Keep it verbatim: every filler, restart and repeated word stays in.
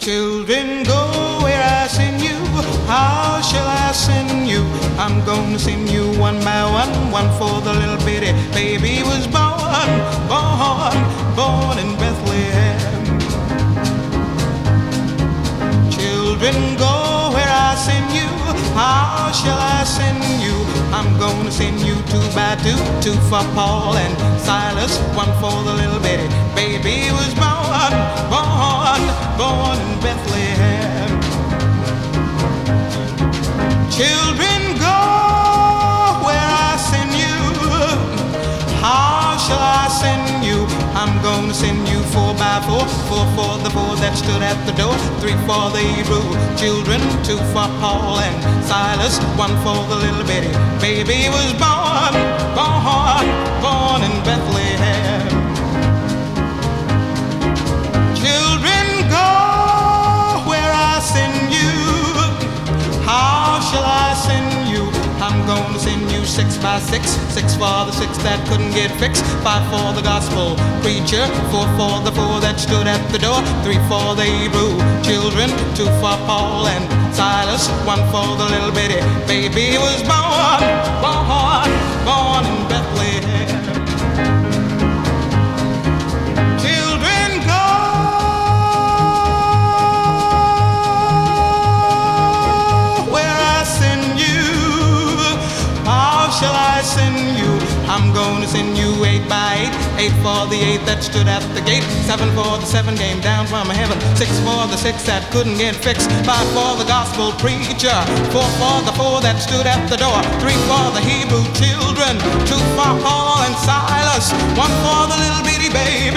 Children, go where I send you. How shall I send you? I'm gonna send you one by one, one for the little bitty baby was born, born, born in Bethlehem. Children, go where I send you. How shall I send you? I'm gonna send you two by two, two for Paul and Silas, one for the little bitty baby was born, born, born in Bethlehem. Children, go where I send you. How shall I send you? I'm gonna send you four by four, four for the four that stood at the door, three for the Hebrew children, two for Paul and Silas, one for the little bitty baby was born, born, born in Bethlehem. Children, go where I send you. How shall I send you? I'm gonna send you six by six, six for the six that couldn't get fixed, five for the gospel preacher, four for the four that stood at the door, three for the Hebrew children, two for Paul and Silas, one for the little bitty baby was born, born, born in Bethlehem. Children, go where I send you. How shall I send you? I'm gonna send you eight by eight, eight for the eight that stood at the gate, seven for the seven came down from heaven, six for the six that couldn't get fixed, five for the gospel preacher, four for the four that stood at the door, three for the Hebrew children, two for Paul and Silas, one for the little bitty baby